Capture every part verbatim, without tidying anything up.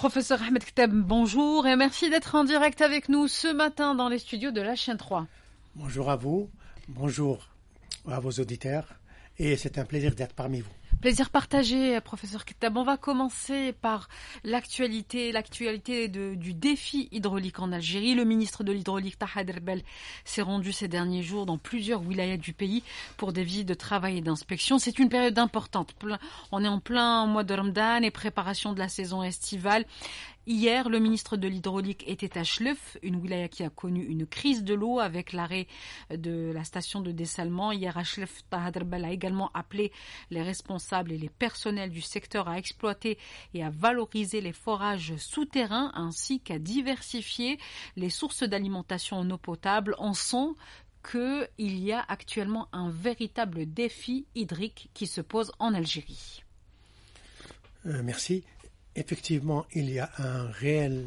Professeur Ahmed Ktab, bonjour et merci d'être en direct avec nous ce matin dans les studios de la chaîne trois. Bonjour à vous, bonjour à vos auditeurs et c'est un plaisir d'être parmi vous. Plaisir partagé, professeur Ktab. On va commencer par l'actualité, l'actualité de, du défi hydraulique en Algérie. Le ministre de l'Hydraulique, Taha Derbel, s'est rendu ces derniers jours dans plusieurs wilayas du pays pour des visites de travail et d'inspection. C'est une période importante. On est en plein mois de Ramadan et préparation de la saison estivale. Hier, le ministre de l'Hydraulique était à Chlef, une wilaya qui a connu une crise de l'eau avec l'arrêt de la station de dessalement. Hier, à Chlef, Taha Derbel a également appelé les responsables et les personnels du secteur à exploiter et à valoriser les forages souterrains ainsi qu'à diversifier les sources d'alimentation en eau potable. On sent qu'il y a actuellement un véritable défi hydrique qui se pose en Algérie. Euh, merci. Effectivement, il y a un réel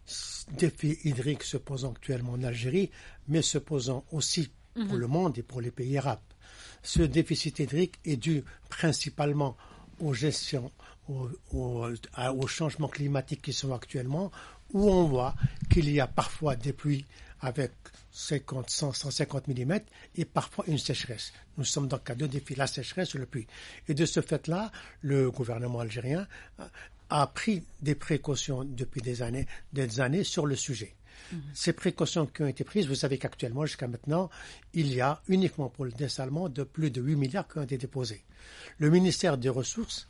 défi hydrique se posant actuellement en Algérie, mais se posant aussi pour mmh. le monde et pour les pays arabes. Ce déficit hydrique est dû principalement aux gestions, aux, aux, aux changements climatiques qui sont actuellement, où on voit qu'il y a parfois des pluies avec cinquante, cent, cent cinquante millimètres et parfois une sécheresse. Nous sommes donc à deux défis, la sécheresse et le pluie. Et de ce fait-là, le gouvernement algérien a pris des précautions depuis des années, des années sur le sujet. Mmh. Ces précautions qui ont été prises, vous savez qu'actuellement, jusqu'à maintenant, il y a uniquement pour le dessalement de plus de huit milliards qui ont été déposés. Le ministère des Ressources,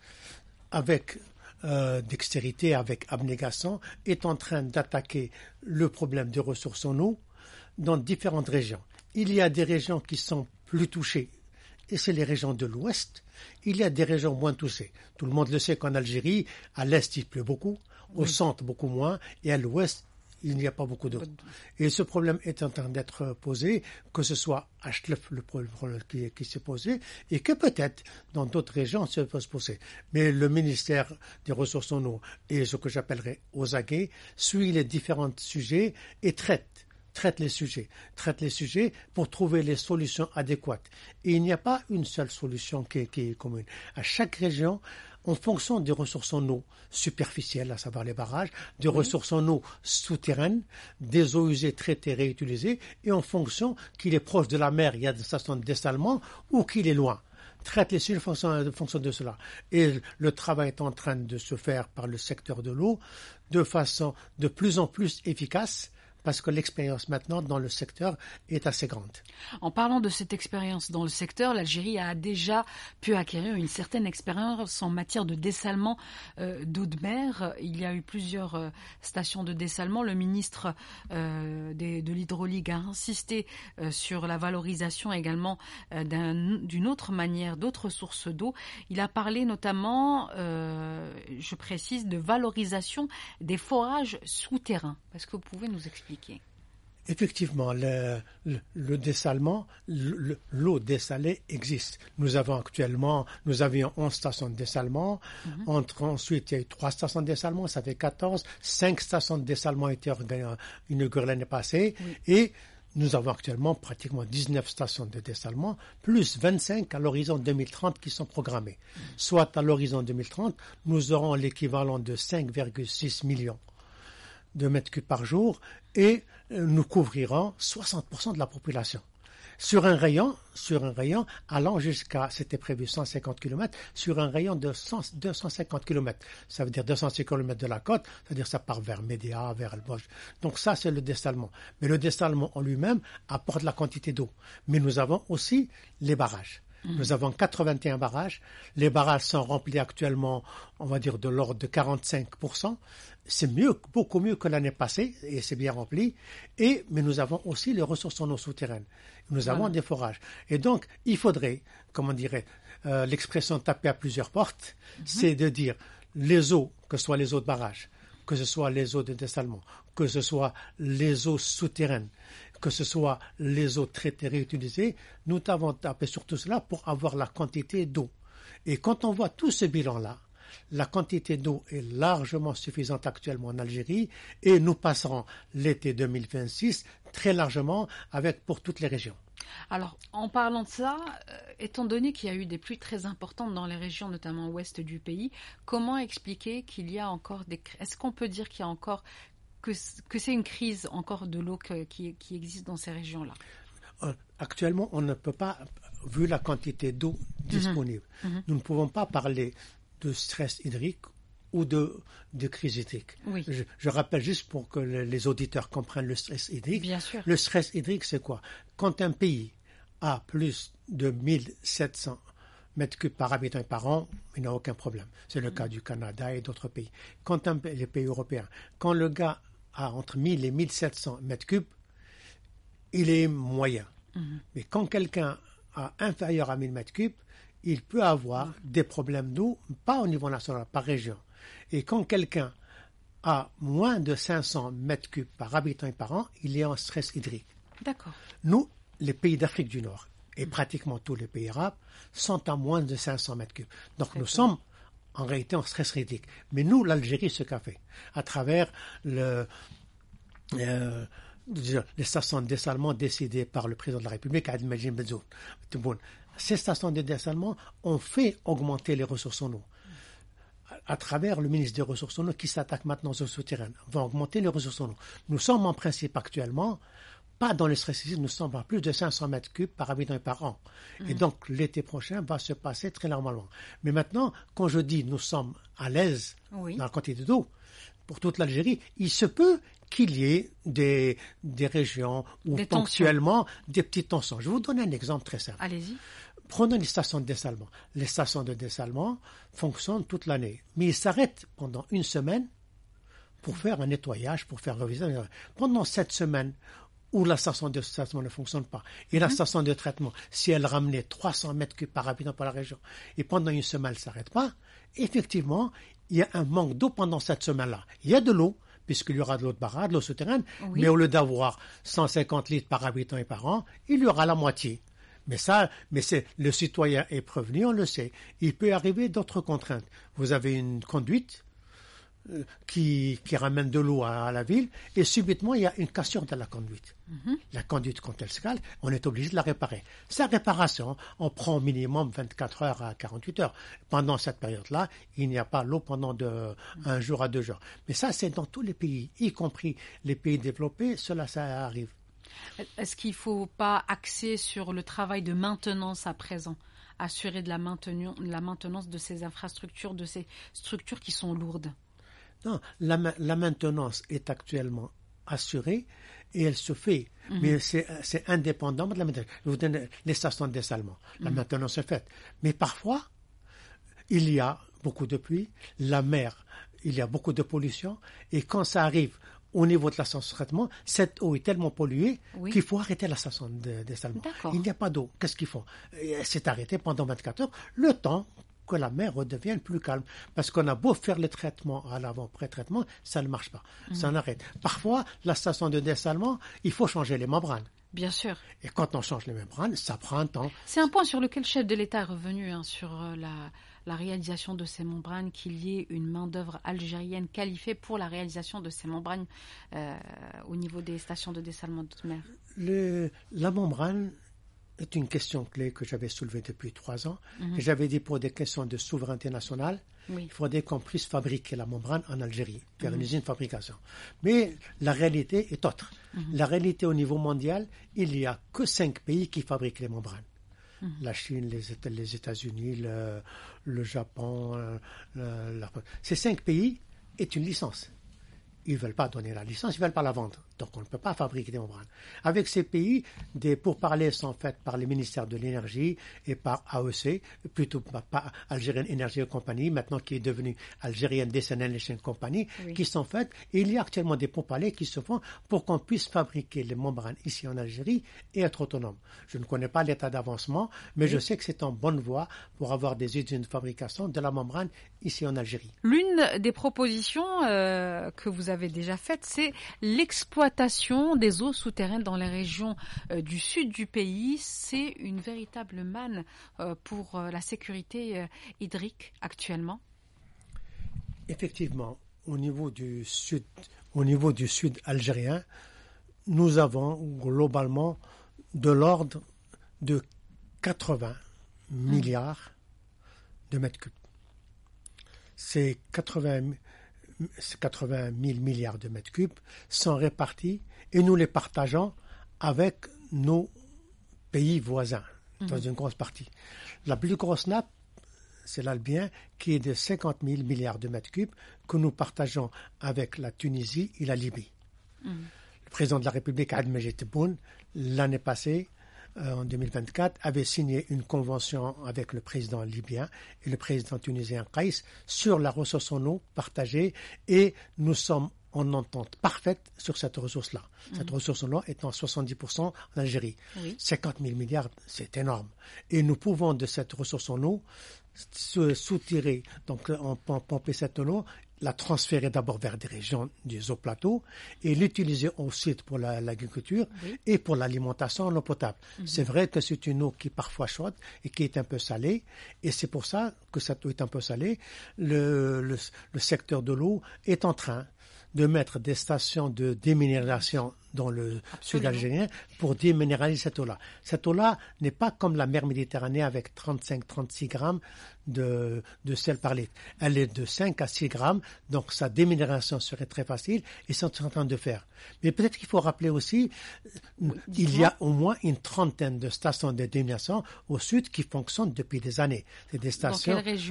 avec euh, dextérité, avec abnégation, est en train d'attaquer le problème des ressources en eau dans différentes régions. Il y a des régions qui sont plus touchées, et c'est les régions de l'Ouest. Il y a des régions moins touchées. Tout le monde le sait qu'en Algérie, à l'Est, il pleut beaucoup, au oui. centre, beaucoup moins, et à l'Ouest, il n'y a pas beaucoup d'eau. Et ce problème est en train d'être posé, que ce soit à Chlef, le problème qui, qui s'est posé, et que peut-être dans d'autres régions, ça peut se poser. Mais le ministère des Ressources en eau, et ce que j'appellerais aux aguets, suit les différents sujets et traite traite les sujets, traite les sujets pour trouver les solutions adéquates. Et il n'y a pas une seule solution qui est, qui est commune. À chaque région, en fonction des ressources en eau superficielles, à savoir les barrages, des oui. ressources en eau souterraines, des eaux usées, traitées, réutilisées, et en fonction qu'il est proche de la mer, il y a des stations de dessalement, ou qu'il est loin. Traite les sujets en fonction, en fonction de cela. Et le travail est en train de se faire par le secteur de l'eau de façon de plus en plus efficace, parce que l'expérience maintenant dans le secteur est assez grande. En parlant de cette expérience dans le secteur, l'Algérie a déjà pu acquérir une certaine expérience en matière de dessalement euh, d'eau de mer. Il y a eu plusieurs euh, stations de dessalement. Le ministre euh, des, de l'Hydraulique a insisté euh, sur la valorisation également euh, d'un, d'une autre manière, d'autres sources d'eau. Il a parlé notamment, euh, je précise, de valorisation des forages souterrains. Est-ce que vous pouvez nous expliquer? Effectivement, le, le, le dessalement, le, l'eau dessalée existe. Nous avons actuellement, nous avions onze stations de dessalement. Mm-hmm. Entre, ensuite, il y a eu trois stations de dessalement, ça fait quatorze. Cinq stations de dessalement ont été inaugurées l'année passée. Oui. Et nous avons actuellement pratiquement dix-neuf stations de dessalement, plus vingt-cinq à l'horizon deux mille trente qui sont programmées. Mm-hmm. Soit à l'horizon deux mille trente, nous aurons l'équivalent de cinq virgule six millions de mètres cubes par jour et nous couvrirons soixante pour cent de la population. Sur un rayon, sur un rayon allant jusqu'à, c'était prévu cent cinquante kilomètres, sur un rayon de cent, deux cent cinquante kilomètres. Ça veut dire deux cent cinquante kilomètres de la côte, c'est-à-dire ça part vers Médéa, vers Elboge. Donc ça, c'est le dessalement. Mais le dessalement en lui-même apporte la quantité d'eau. Mais nous avons aussi les barrages. Mmh. Nous avons quatre-vingt-un barrages. Les barrages sont remplis actuellement, on va dire, de l'ordre de quarante-cinq pour cent. C'est mieux, beaucoup mieux que l'année passée, et c'est bien rempli. Et, mais nous avons aussi les ressources en eau souterraine. Nous avons voilà. des forages. Et donc, il faudrait, comment on dirait, euh, l'expression taper à plusieurs portes, mmh. c'est de dire les eaux, que ce soit les eaux de barrage, que ce soit les eaux de dessalement, que ce soit les eaux souterraines, que ce soit les eaux traitées réutilisées, nous avons tapé sur tout cela pour avoir la quantité d'eau. Et quand on voit tout ce bilan-là, la quantité d'eau est largement suffisante actuellement en Algérie et nous passerons l'été deux mille vingt-six très largement avec pour toutes les régions. Alors, en parlant de ça, euh, étant donné qu'il y a eu des pluies très importantes dans les régions, notamment ouest du pays, comment expliquer qu'il y a encore des... Est-ce qu'on peut dire qu'il y a encore... que, que c'est une crise encore de l'eau que, qui, qui existe dans ces régions-là? Actuellement, on ne peut pas, vu la quantité d'eau disponible, mmh. Mmh. nous ne pouvons pas parler de stress hydrique ou de, de crise hydrique. Oui. Je, je rappelle juste pour que le, les auditeurs comprennent le stress hydrique. Bien sûr. Le stress hydrique, c'est quoi? Quand un pays a plus de mille sept cents mètres cubes par habitant et par an, il n'a aucun problème. C'est le mmh. cas du Canada et d'autres pays. Quand un, les pays européens, quand le gars a entre mille et mille sept cents mètres cubes, il est moyen. Mmh. Mais quand quelqu'un a inférieur à mille mètres cubes, il peut avoir mmh. des problèmes d'eau, pas au niveau national, par région. Et quand quelqu'un a moins de cinq cents mètres cubes par habitant et par an, il est en stress hydrique. D'accord. Nous, les pays d'Afrique du Nord, et mmh. pratiquement tous les pays arabes, sont à moins de cinq cents mètres cubes. Donc nous sommes en réalité en stress hydrique. Mais nous, l'Algérie, ce qu'a fait, à travers le... Euh, les stations de dessalement décidées par le président de la République, Abdelmadjid Benzoud. Ces stations de dessalement ont fait augmenter les ressources en eau. À travers le ministre des Ressources en eau qui s'attaque maintenant aux eaux souterraines, va augmenter les ressources en eau. Nous sommes en principe actuellement, pas dans le stress hydrique, nous sommes à plus de cinq cents mètres cubes par habitant et par an. Mmh. Et donc l'été prochain va se passer très normalement. Mais maintenant, quand je dis nous sommes à l'aise oui. dans la quantité d'eau, pour toute l'Algérie, il se peut qu'il y ait des, des régions où des ponctuellement tensions. Des petites tensions. Je vais vous donner un exemple très simple. Allez-y. Prenons les stations de dessalement. Les stations de dessalement fonctionnent toute l'année, mais ils s'arrêtent pendant une semaine pour faire un nettoyage, pour faire reviser. Pendant cette semaine où la station de dessalement ne fonctionne pas, et la mmh. station de traitement, si elle ramenait trois cents mètres cubes par habitant par la région, et pendant une semaine elle ne s'arrête pas, effectivement, il y a un manque d'eau pendant cette semaine-là. Il y a de l'eau, puisqu'il y aura de l'eau de barrage, de l'eau souterraine, oui. mais au lieu d'avoir cent cinquante litres par habitant et par an, il y aura la moitié. Mais ça, mais c'est, le citoyen est prévenu, on le sait. Il peut arriver d'autres contraintes. Vous avez une conduite euh, qui, qui ramène de l'eau à, à la ville, et subitement, il y a une cassure de la conduite. Mm-hmm. La conduite, quand elle se cale, on est obligé de la réparer. Sa réparation, on prend au minimum vingt-quatre heures à quarante-huit heures. Pendant cette période-là, il n'y a pas l'eau pendant de, mm-hmm. un jour à deux jours. Mais ça, c'est dans tous les pays, y compris les pays développés, cela, ça arrive. Est-ce qu'il ne faut pas axer sur le travail de maintenance à présent, assurer de la, maintenu- la maintenance de ces infrastructures, de ces structures qui sont lourdes? Non, la, la maintenance est actuellement assurée et elle se fait, mmh. mais c'est, c'est indépendant de la maintenance. Je vous donne les stations de dessalement. La mmh. maintenance est faite. Mais parfois, il y a beaucoup de pluie, la mer, il y a beaucoup de pollution, et quand ça arrive au niveau de la station de traitement, cette eau est tellement polluée oui. qu'il faut arrêter la station de dessalement. Il n'y a pas d'eau. Qu'est-ce qu'ils font? C'est arrêté pendant vingt-quatre heures, le temps que la mer redevienne plus calme. Parce qu'on a beau faire le traitement à l'avant, pré-traitement, ça ne marche pas. Mmh. Ça en arrête. Parfois, la station de dessalement, il faut changer les membranes. Bien sûr. Et quand on change les membranes, ça prend un temps. C'est un point sur lequel le chef de l'État est revenu, hein, sur euh, la, la réalisation de ces membranes, qu'il y ait une main-d'œuvre algérienne qualifiée pour la réalisation de ces membranes euh, au niveau des stations de dessalement de mer. Le, la membrane est une question clé que j'avais soulevée depuis trois ans. Mm-hmm. Et j'avais dit pour des questions de souveraineté nationale, oui. il faudrait qu'on puisse fabriquer la membrane en Algérie, faire mm-hmm. une usine de fabrication. Mais la réalité est autre. Mm-hmm. La réalité au niveau mondial, il n'y a que cinq pays qui fabriquent les membranes. Mm-hmm. La Chine, les, États, les États-Unis, le, le Japon. Le, la, ces cinq pays est une licence. Ils ne veulent pas donner la licence, ils ne veulent pas la vendre. Donc on ne peut pas fabriquer des membranes. Avec ces pays, des pourparlers sont faits par les ministères de l'énergie et par A E C, plutôt pas Algerian Energy Company, maintenant qui est devenue Algerian Desalination Company, oui. qui sont faites. Et il y a actuellement des pourparlers qui se font pour qu'on puisse fabriquer les membranes ici en Algérie et être autonome. Je ne connais pas l'état d'avancement, mais oui. je sais que c'est en bonne voie pour avoir des usines de fabrication de la membrane ici en Algérie. L'une des propositions euh, que vous avez déjà faites, c'est l'exploitation des eaux souterraines dans les régions euh, du sud du pays. C'est une véritable manne euh, pour euh, la sécurité euh, hydrique actuellement. Effectivement, au niveau du sud, au niveau du sud algérien, nous avons globalement de l'ordre de quatre-vingts mmh. milliards de mètres cubes. Ces quatre-vingt mille milliards de mètres cubes sont répartis et nous les partageons avec nos pays voisins, mmh. dans une grosse partie. La plus grosse nappe, c'est l'Albien, qui est de cinquante mille milliards de mètres cubes que nous partageons avec la Tunisie et la Libye. Mmh. Le président de la République, Abdel Majid Tebboune, l'année passée, euh, en deux mille vingt-quatre, avait signé une convention avec le président libyen et le président tunisien Qaïs sur la ressource en eau partagée, et nous sommes en entente parfaite sur cette ressource-là. Mmh. Cette ressource en eau étant soixante-dix pour cent en Algérie. Oui. cinquante mille milliards, c'est énorme. Et nous pouvons de cette ressource en eau se soutirer, donc on peut pomper cette eau, la transférer d'abord vers des régions des hauts plateaux et l'utiliser ensuite pour la, l'agriculture oui. et pour l'alimentation en eau potable. Mm-hmm. C'est vrai que c'est une eau qui est parfois chaude et qui est un peu salée, et c'est pour ça que cette eau est un peu salée. Le, le, le secteur de l'eau est en train de mettre des stations de déminéralisation dans le Absolument. Sud algérien pour déminéraliser cette eau-là. Cette eau-là n'est pas comme la mer Méditerranée avec trente-cinq à trente-six grammes de, de sel par litre. Elle est de cinq à six grammes, donc sa déminéralisation serait très facile, et c'est ce qu'on est en train de faire. Mais peut-être qu'il faut rappeler aussi, oui, il y a au moins une trentaine de stations de déminéralisation au sud qui fonctionnent depuis des années. C'est des stations. Dans quelle région ?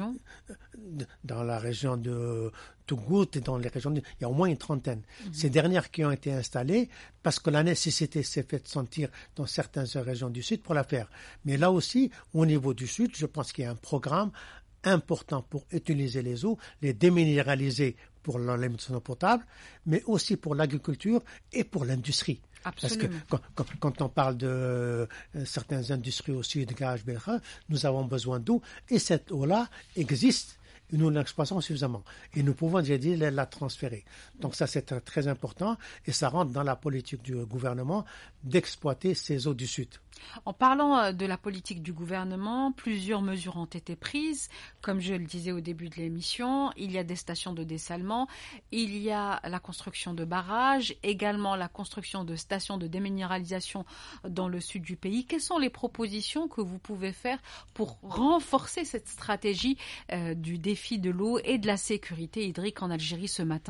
Dans la région de Tougout et dans les régions de... Il y a au moins une trentaine. Mm-hmm. Ces dernières qui ont été installées parce que la nécessité s'est faite sentir dans certaines régions du sud pour la faire. Mais là aussi, au niveau du sud, je pense qu'il y a un programme important pour utiliser les eaux, les déminéraliser pour l'alimentation potable, mais aussi pour l'agriculture et pour l'industrie. Absolument. Parce que quand, quand, quand on parle de euh, certaines industries aussi, de gaz, nous avons besoin d'eau, et cette eau-là existe. Et nous l'exploitons suffisamment. Et nous pouvons, j'ai dit, la, la transférer. Donc ça, c'est très, très important, et ça rentre dans la politique du gouvernement d'exploiter ces eaux du Sud. En parlant de la politique du gouvernement, plusieurs mesures ont été prises. Comme je le disais au début de l'émission, il y a des stations de dessalement, il y a la construction de barrages, également la construction de stations de déminéralisation dans le sud du pays. Quelles sont les propositions que vous pouvez faire pour renforcer cette stratégie euh, du défi de l'eau et de la sécurité hydrique en Algérie ce matin ?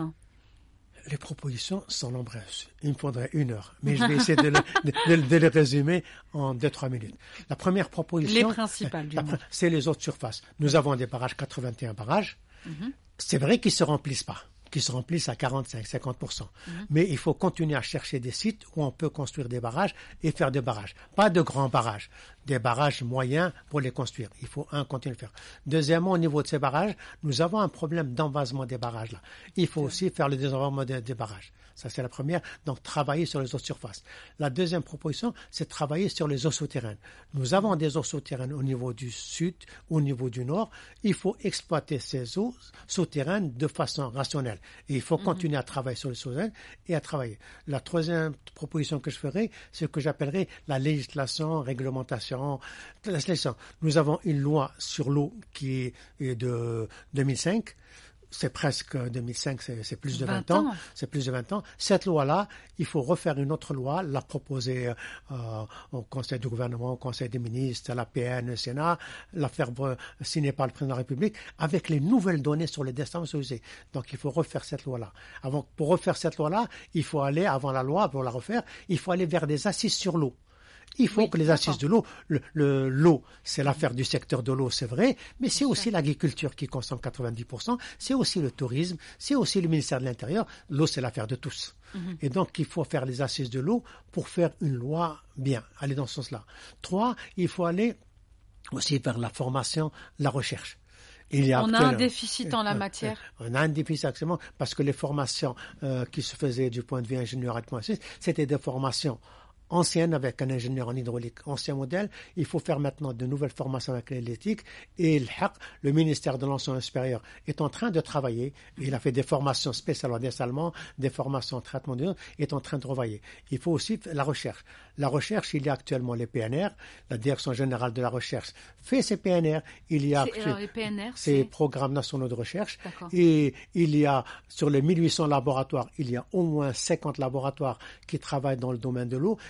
Les propositions sont nombreuses. Il me faudrait une heure. Mais je vais essayer de, le, de, de, de les résumer en deux à trois minutes. La première proposition, les principales, la, c'est les eaux de surface. Nous avons des barrages, quatre-vingt et un barrages. Mm-hmm. C'est vrai qu'ils ne se remplissent pas, qu'ils se remplissent à quarante-cinq à cinquante pour cent. Mm-hmm. Mais il faut continuer à chercher des sites où on peut construire des barrages et faire des barrages. Pas de grands barrages, des barrages moyens pour les construire. Il faut, un, continuer à le faire. Deuxièmement, au niveau de ces barrages, nous avons un problème d'envasement des barrages là. Il faut aussi faire le désenvasement des, des barrages. Ça, c'est la première. Donc, travailler sur les eaux de surface. La deuxième proposition, c'est travailler sur les eaux souterraines. Nous avons des eaux souterraines au niveau du sud, au niveau du nord. Il faut exploiter ces eaux souterraines de façon rationnelle. Et il faut continuer mm-hmm. à travailler sur les eaux souterraines et à travailler. La troisième proposition que je ferai, c'est ce que j'appellerai la législation, réglementation. La législation. Nous avons une loi sur l'eau qui est de deux mille cinq. C'est presque deux mille cinq, c'est, c'est plus de vingt, vingt ans. ans. C'est plus de vingt ans. Cette loi-là, il faut refaire une autre loi, la proposer euh, au Conseil du gouvernement, au Conseil des ministres, à la P N, au Sénat, la faire euh, signer par le président de la République, avec les nouvelles données sur les destins usés. Donc il faut refaire cette loi-là. Avant, pour refaire cette loi-là, il faut aller, avant la loi, pour la refaire, il faut aller vers des assises sur l'eau. Il faut oui, que les assises de l'eau, le, le, l'eau, c'est l'affaire du secteur de l'eau, c'est vrai, mais c'est aussi l'agriculture qui consomme quatre-vingt-dix pour cent, c'est aussi le tourisme, c'est aussi le ministère de l'Intérieur. L'eau, c'est l'affaire de tous. Mm-hmm. Et donc, il faut faire les assises de l'eau pour faire une loi bien, aller dans ce sens-là. Trois, il faut aller aussi vers la formation, la recherche. Il y a on a un déficit en la euh, matière. Euh, on a un déficit actuellement parce que les formations euh, qui se faisaient du point de vue ingénieur, c'était des formations ancienne avec un ingénieur en hydraulique, ancien modèle. Il faut faire maintenant de nouvelles formations avec l'électrique. Et le H A C, le ministère de l'enseignement supérieur, est en train de travailler. Il a fait des formations spéciales en dessalement, des formations en traitement de l'eau, est en train de revoyer. Il faut aussi la recherche. La recherche, il y a actuellement les P N R. La Direction générale de la recherche fait ces P N R. Il y a c'est, alors, les P N R, ces c'est... programmes nationaux de recherche. D'accord. Et il y a, sur les mille huit cents laboratoires, il y a au moins cinquante laboratoires qui travaillent dans le domaine de l'eau.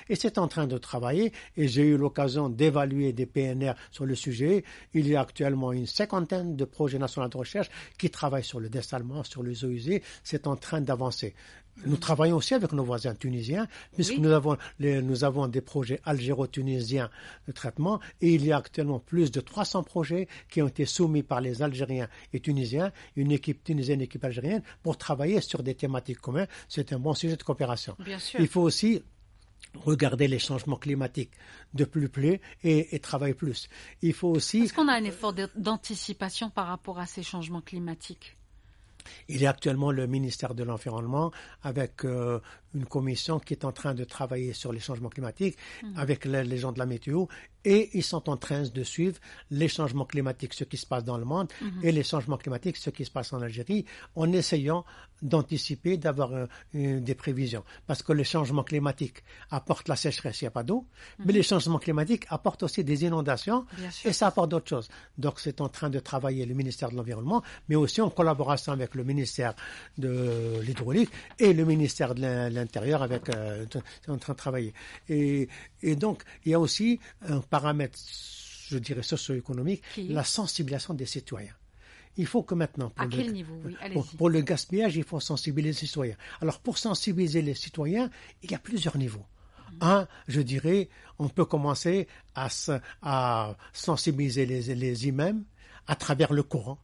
Et c'est en train de travailler. Et j'ai eu l'occasion d'évaluer des P N R sur le sujet. Il y a actuellement une cinquantaine de projets nationaux de recherche qui travaillent sur le dessalement, sur les eaux usées. C'est en train d'avancer. Nous travaillons aussi avec nos voisins tunisiens, puisque oui. nous, avons les, nous avons des projets algéro-tunisiens de traitement, et il y a actuellement plus de trois cents projets qui ont été soumis par les Algériens et Tunisiens, une équipe tunisienne, une équipe algérienne, pour travailler sur des thématiques communes. C'est un bon sujet de coopération. Bien sûr. Il faut aussi regarder les changements climatiques de plus près et, et travailler plus. Il faut aussi... Est-ce qu'on a un effort d'anticipation par rapport à ces changements climatiques ? Il y a actuellement le ministère de l'Environnement avec euh, une commission qui est en train de travailler sur les changements climatiques mmh. avec les, les gens de la météo, et ils sont en train de suivre les changements climatiques, ce qui se passe dans le monde, mmh. et les changements climatiques, ce qui se passe en Algérie, en essayant d'anticiper, d'avoir euh, une, des prévisions. Parce que les changements climatiques apportent la sécheresse, il n'y a pas d'eau, mmh. mais les changements climatiques apportent aussi des inondations, et ça apporte d'autres choses. Donc c'est en train de travailler le ministère de l'Environnement, mais aussi en collaboration avec le ministère de l'Hydraulique et le ministère de l'Intérieur, avec euh, c'est en train de travailler. Et, et donc il y a aussi un paramètre, je dirais, socio-économique, Qui? la sensibilisation des citoyens. Il faut que maintenant, pour, à le, quel niveau oui, pour, pour le gaspillage, il faut sensibiliser les citoyens. Alors, pour sensibiliser les citoyens, il y a plusieurs niveaux. Mmh. Un, je dirais, on peut commencer à, à sensibiliser les, les imams à travers le Coran.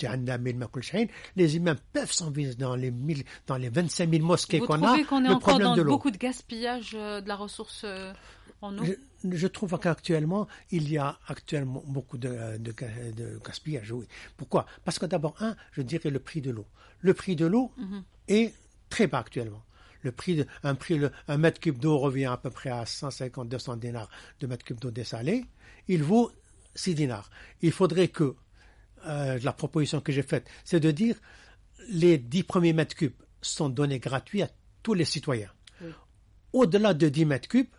Les imams peuvent s'envisager dans les, mille, dans les vingt-cinq mille mosquées qu'on a. Vous trouvez qu'on est le encore dans de beaucoup de gaspillage de la ressource euh, en eau? Je, je trouve qu'actuellement, il y a actuellement beaucoup de, de, de gaspillage, oui. Pourquoi? Parce que d'abord, un, je dirais le prix de l'eau. Le prix de l'eau mm-hmm. est très bas actuellement. Le prix de, un, prix, le, un mètre cube d'eau revient à peu près à cent cinquante à deux cents dinars de mètre cube d'eau dessalée. Il vaut six dinars. Il faudrait que Euh, la proposition que j'ai faite, c'est de dire les dix premiers mètres cubes sont donnés gratuits à tous les citoyens. Oui. Au-delà de dix mètres cubes,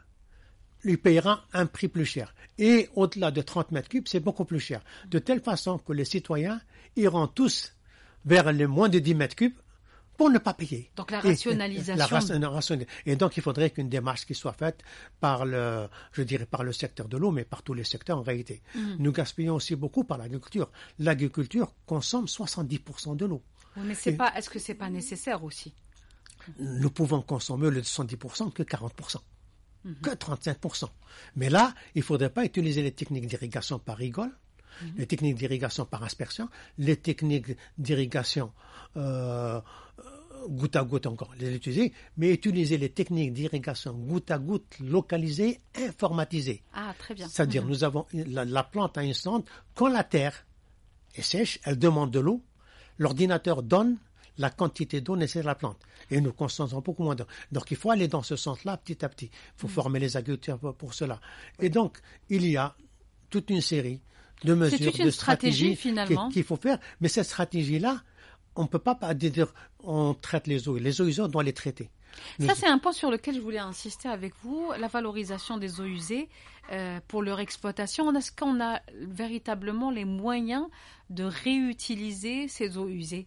il payera un prix plus cher. Et au-delà de trente mètres cubes, c'est beaucoup plus cher. De telle façon que les citoyens iront tous vers les moins de dix mètres cubes pour ne pas payer. Donc la rationalisation. Et, la ration, et donc il faudrait qu'une démarche qui soit faite par le, je dirais par le secteur de l'eau, mais par tous les secteurs en réalité. Mmh. Nous gaspillons aussi beaucoup par l'agriculture. L'agriculture consomme soixante-dix pour cent de l'eau. Oui, mais c'est et, pas, est-ce que c'est pas nécessaire aussi? Nous pouvons consommer le soixante-dix pour cent que quarante pour cent, mmh. que trente-cinq pour cent. Mais là, il ne faudrait pas utiliser les techniques d'irrigation par rigole. Mmh. Les techniques d'irrigation par aspersion, les techniques d'irrigation euh, goutte à goutte encore, les utiliser, mais utiliser les techniques d'irrigation goutte à goutte localisées, informatisées. Ah, très bien. C'est-à-dire, mmh. nous avons la, la plante a une sonde, quand la terre est sèche, elle demande de l'eau, l'ordinateur donne la quantité d'eau nécessaire à la plante. Et nous consommons beaucoup moins d'eau. Donc, il faut aller dans ce sens-là petit à petit. Il faut mmh. former les agriculteurs pour, pour cela. Et donc, il y a toute une série de mesures, c'est toute une de stratégie, finalement. qu'il faut faire. Mais cette stratégie-là, on ne peut pas dire on traite les eaux. Les eaux usées, on doit les traiter. Ça, mais... c'est un point sur lequel je voulais insister avec vous, la valorisation des eaux usées euh, pour leur exploitation. Est-ce qu'on a véritablement les moyens de réutiliser ces eaux usées?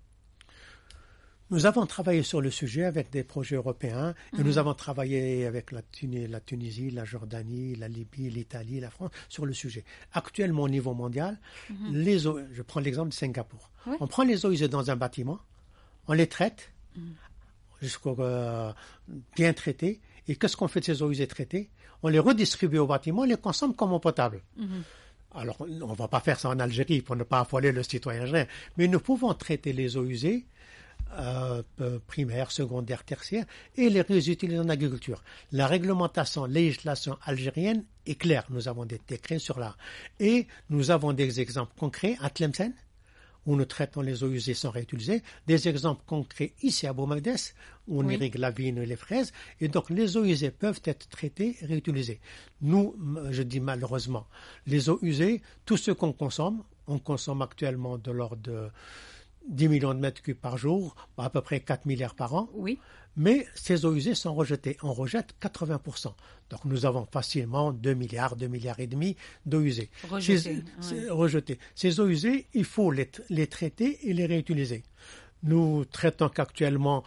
Nous avons travaillé sur le sujet avec des projets européens et mmh. nous avons travaillé avec la, Tunis, la Tunisie, la Jordanie, la Libye, l'Italie, la France sur le sujet. Actuellement, au niveau mondial, mmh. les eaux, je prends l'exemple de Singapour. Oui. On prend les eaux usées dans un bâtiment, on les traite, mmh. jusqu'au euh, bien traitées, et qu'est-ce qu'on fait de ces eaux usées traitées? On les redistribue au bâtiment, on les consomme comme eau potable. Mmh. Alors, on ne va pas faire ça en Algérie pour ne pas affoler le citoyen algérien, mais nous pouvons traiter les eaux usées Euh, primaire, secondaire, tertiaire, et les réutiliser en agriculture. La réglementation, législation algérienne est claire. Nous avons des décrets sur là. Et nous avons des exemples concrets à Tlemcen, où nous traitons les eaux usées sans réutiliser, des exemples concrets ici à Boumagdès, où on oui. irrigue la vigne et les fraises, et donc les eaux usées peuvent être traitées et réutilisées. Nous, je dis malheureusement, les eaux usées, tout ce qu'on consomme, on consomme actuellement de l'ordre de dix millions de mètres cubes par jour, à peu près quatre milliards par an. Oui. Mais ces eaux usées sont rejetées. On rejette quatre-vingts pour cent. Donc nous avons facilement deux milliards, deux milliards et demi d'eaux usées. Rejetées. Ces, ouais. rejetées. Ces eaux usées, il faut les, les traiter et les réutiliser. Nous traitons qu'actuellement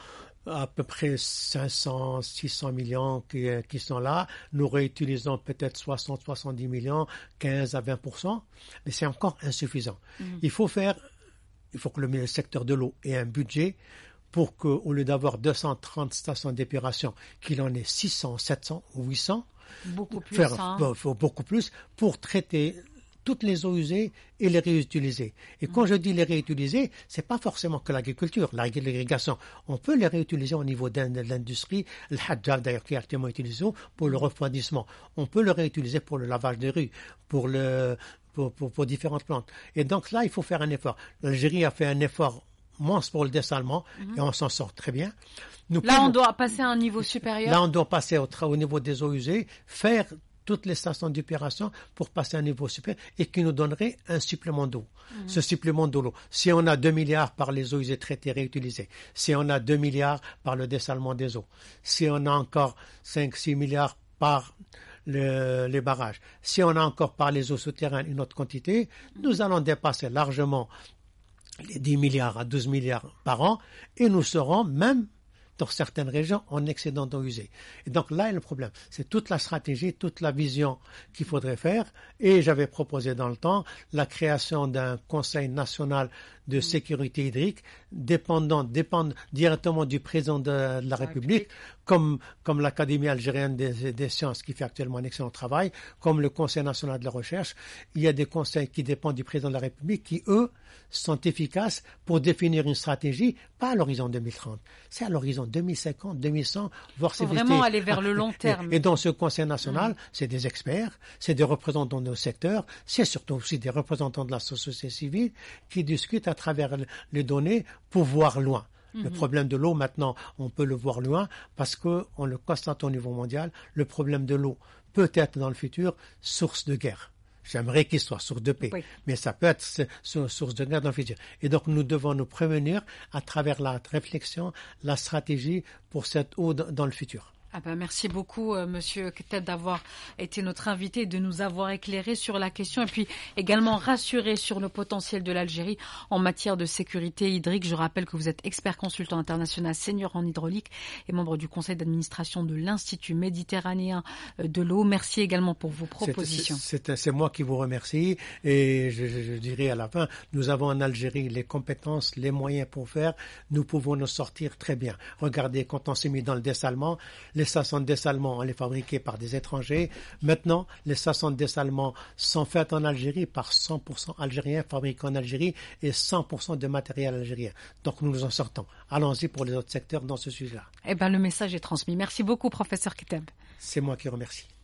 à peu près cinq cents, six cents millions qui, qui sont là. Nous réutilisons peut-être soixante, soixante-dix millions, quinze à vingt pour cent, mais c'est encore insuffisant. Mmh. Il faut faire, il faut que le secteur de l'eau ait un budget pour qu'au lieu d'avoir deux cent trente stations d'épuration, qu'il en ait six cents, sept cents ou huit cents, beaucoup plus, faire, hein. beaucoup plus pour traiter toutes les eaux usées et les réutiliser. Et mmh. quand je dis les réutiliser, c'est pas forcément que l'agriculture, l'irrigation. On peut les réutiliser au niveau de l'industrie, le hadjab d'ailleurs qui est actuellement utilisé pour le refroidissement. On peut le réutiliser pour le lavage des rues, pour le pour, pour, pour différentes plantes. Et donc là, il faut faire un effort. L'Algérie a fait un effort monstre pour le dessalement mmh. et on s'en sort très bien. Nous là, pouvons, on doit passer à un niveau supérieur. Là, on doit passer au, au niveau des eaux usées, faire toutes les stations d'épuration pour passer à un niveau supérieur et qui nous donnerait un supplément d'eau. Mmh. Ce supplément d'eau, si on a deux milliards par les eaux usées traitées réutilisées, si on a deux milliards par le dessalement des eaux, si on a encore cinq six milliards par le, les barrages, si on a encore par les eaux souterraines une autre quantité, nous allons dépasser largement les dix milliards à douze milliards par an et nous serons même dans certaines régions en excédent d'eau usée. Et donc là est le problème. C'est toute la stratégie, toute la vision qu'il faudrait faire. Et j'avais proposé dans le temps la création d'un Conseil national de sécurité hydrique dépendant, dépend directement du président de, de la République, comme, comme l'Académie algérienne des, des sciences qui fait actuellement un excellent travail, comme le Conseil national de la recherche. Il y a des conseils qui dépendent du président de la République qui, eux, sont efficaces pour définir une stratégie, pas à l'horizon deux mille trente, c'est à l'horizon deux mille cinquante, deux mille cent, voire c'est vraiment aller vers le long terme. Et, et dans ce Conseil national, mmh. c'est des experts, c'est des représentants de nos secteurs, c'est surtout aussi des représentants de la société civile qui discutent à travers les données pour voir loin. Mmh. Le problème de l'eau, maintenant, on peut le voir loin parce qu'on le constate au niveau mondial. Le problème de l'eau peut être dans le futur source de guerre. J'aimerais qu'il soit source de paix, oui. mais ça peut être source de guerre dans le futur. Et donc, nous devons nous prévenir à travers la réflexion, la stratégie pour cette eau dans le futur. Ah ben merci beaucoup, euh, Monsieur Ketteb, d'avoir été notre invité et de nous avoir éclairé sur la question et puis également rassuré sur le potentiel de l'Algérie en matière de sécurité hydrique. Je rappelle que vous êtes expert consultant international senior en hydraulique et membre du conseil d'administration de l'Institut méditerranéen de l'eau. Merci également pour vos propositions. C'est, c'est, c'est moi qui vous remercie et je, je, je dirais à la fin, nous avons en Algérie les compétences, les moyens pour faire. Nous pouvons nous sortir très bien. Regardez, quand on s'est mis dans le dessalement, les stations de dessalement, on les fabriquait par des étrangers. Maintenant, les stations de dessalement sont faites en Algérie par cent pour cent algériens, fabriqués en Algérie et cent pour cent de matériel algérien. Donc nous nous en sortons. Allons-y pour les autres secteurs dans ce sujet-là. Eh ben, le message est transmis. Merci beaucoup, professeur Ketteb. C'est moi qui remercie.